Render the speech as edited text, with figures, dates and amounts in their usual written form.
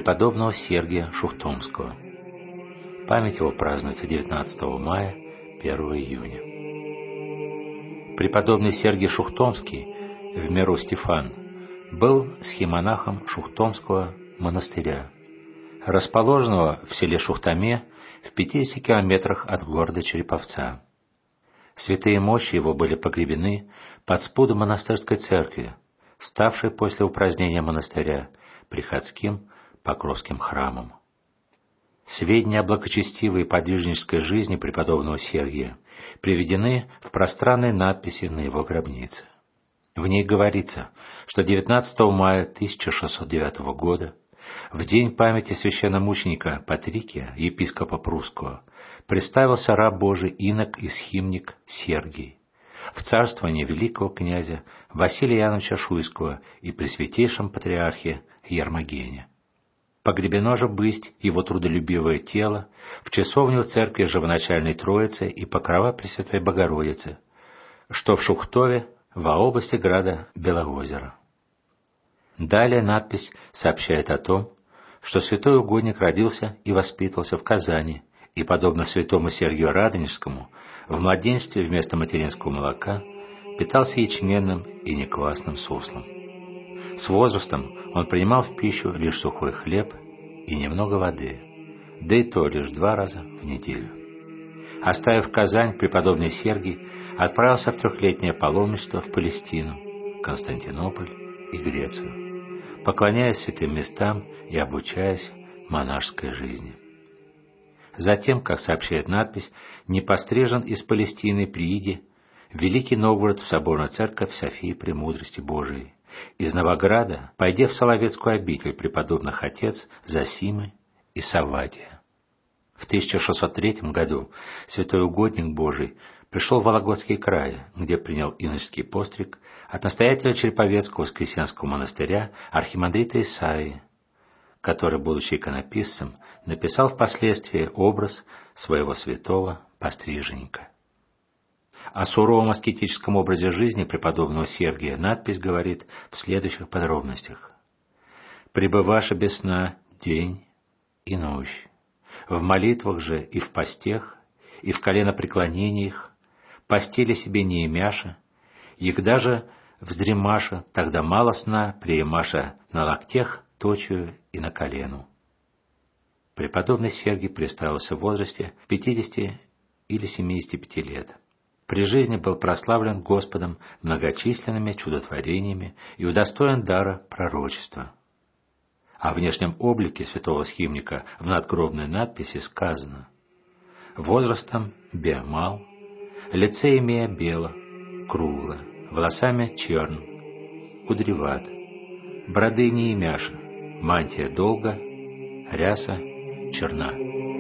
преподобного Сергия Шухтомского. Память его празднуется 19 мая, 1 июня. Преподобный Сергий Шухтомский в миру Стефан был схимонахом Шухтомского монастыря, расположенного в селе Шухтоме в 50 километрах от города Череповца. Святые мощи его были погребены под спудом монастырской церкви, ставшей после упразднения монастыря приходским Покровским храмом. Сведения о благочестивой и подвижнической жизни преподобного Сергия приведены в пространной надписи на его гробнице. В ней говорится, что 19 мая 1609 года, в день памяти священномученика Патрикия, епископа Прусского, представился раб Божий инок и схимник Сергий в царствовании великого князя Василия Яновича Шуйского и пресвятейшем патриархе Ермогене. Погребено же бысть его трудолюбивое тело в часовню церкви Живоначальной Троицы и покрова Пресвятой Богородицы, что в Шухтове, во области града Белоозеро. Далее надпись сообщает о том, что святой угодник родился и воспитывался в Казани, и, подобно святому Сергию Радонежскому, в младенчестве вместо материнского молока питался ячменным и неквасным суслом. С возрастом он принимал в пищу лишь сухой хлеб и немного воды, да и то лишь 2 раза в неделю. Оставив Казань, преподобный Сергий отправился в 3-летнее паломничество в Палестину, Константинополь и Грецию, поклоняясь святым местам и обучаясь монашеской жизни. Затем, как сообщает надпись, не пострижен из Палестины при Иде в Великий Новгород в соборную церковь Софии Премудрости Божией, из Новограда, пойдя в Соловецкую обитель преподобных отец Зосимы и Савватия. В 1603 году святой угодник Божий пришел в Вологодский край, где принял иноческий постриг от настоятеля Череповецкого Воскресенского монастыря архимандрита Исаии, который, будучи иконописцем, написал впоследствии образ своего святого постриженника. О суровом аскетическом образе жизни преподобного Сергия надпись говорит в следующих подробностях. «Пребываша без сна день и ночь, в молитвах же и в постях, и в коленопреклонениях, постели себе не имяша, егда же вздремаша, тогда мало сна, приемаша на локтях точию и на колену». Преподобный Сергий представился в возрасте 50 или 75 лет. При жизни был прославлен Господом многочисленными чудотворениями и удостоен дара пророчества. О внешнем облике святого схимника в надгробной надписи сказано: «Возрастом мал, лице имея бело, кругло, волосами черн, кудреват, бороды не имяша, мантия долга, ряса черна».